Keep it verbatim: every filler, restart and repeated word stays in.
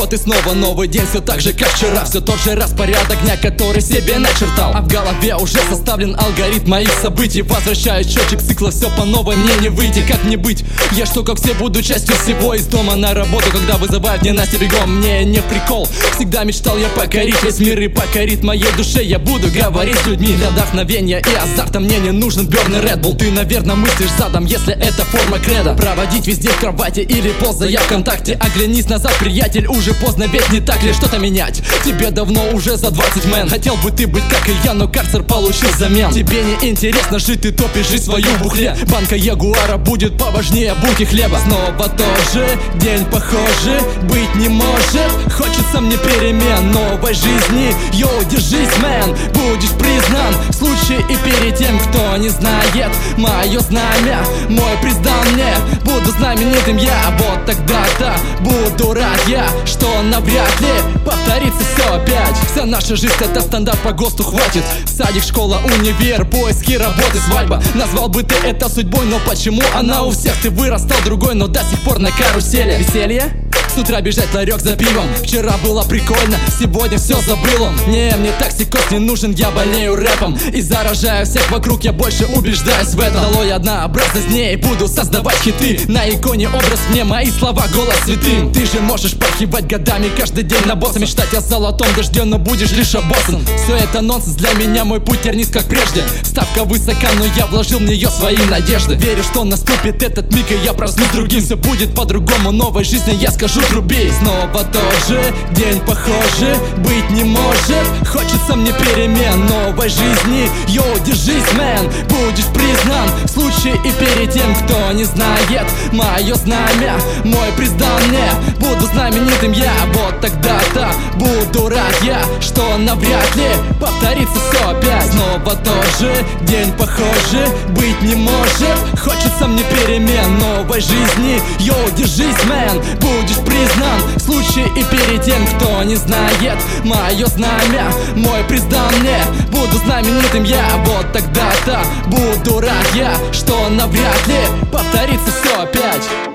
Вот и снова новый день, все так же, как вчера. Все тот же распорядок дня, который себе начертал. А в голове уже составлен алгоритм моих событий. Возвращаю счетчик цикла, все по новой, мне не выйти. Как мне быть? Я что, как все, буду частью всего. Из дома на работу, когда вызывают ненастье бегом. Мне не прикол, всегда мечтал я покорить весь мир и покорить моей душе. Я буду говорить с людьми для вдохновения и азарта. Мне не нужен Берн и Red Bull. Ты, наверное, мыслишь задом, если это форма кредо. Проводить везде в кровати или ползая ВКонтакте. Оглянись назад, приятель, уже поздно, ведь не так ли что-то менять? Тебе давно уже за двадцать, мэн. Хотел бы ты быть как и я, но карцер получил взамен. Тебе не интересно жить, ты топишь жизнь свою в бухле. Банка Ягуара будет поважнее булки хлеба. Снова тоже день похожий, быть не может. Хочется мне перемен, новой жизни. Йоу, держись, мэн, будешь признан в случае и перед тем, кто не знает мое знамя. Мой признал мне, буду знаменитым я. А вот тогда-то буду рад я, что навряд ли повторится все опять. Вся наша жизнь это стандарт, по ГОСТу хватит. Садик, школа, универ, поиски работы, свадьба. Назвал бы ты это судьбой, но почему она у всех? Ты вырастал другой, но до сих пор на карусели. Веселье? С утра бежать ларек за пивом. Вчера было прикольно, сегодня все забыл он. Не, мне токсикоз не нужен, я болею рэпом и заражаю всех вокруг, я больше убеждаюсь в этом. Долой однообразность не, и буду создавать хиты. На иконе образ мне, мои слова, голос святым. Ты же можешь порхивать годами, каждый день на босса. Мечтать о золотом дожде, но будешь лишь обоссан. Все это нонсенс, для меня мой путь тернист как прежде. Ставка высока, но я вложил в нее свои надежды. Верю, что наступит этот миг, и я проснусь другим. Все будет по-другому, новой жизни я скажу труби. Снова тоже день похожий, быть не может. Хочется мне перемен, новой жизни. Йоу, держись, мэн, будешь признан в случае и перед тем, кто не знает мое знамя. Мой признал мне, буду знаменитым я. Вот тогда-то буду рад я, что навряд ли повторится все опять. Снова тоже день похожий, быть не может. Хочется мне перемен, новой жизни. Йоу, держись, мэн, будешь признан в случае и перед тем, кто не знает мое знамя. Мой признал мне, буду знаменитым я. Вот тогда-то буду рад я, что навряд ли повторится все опять.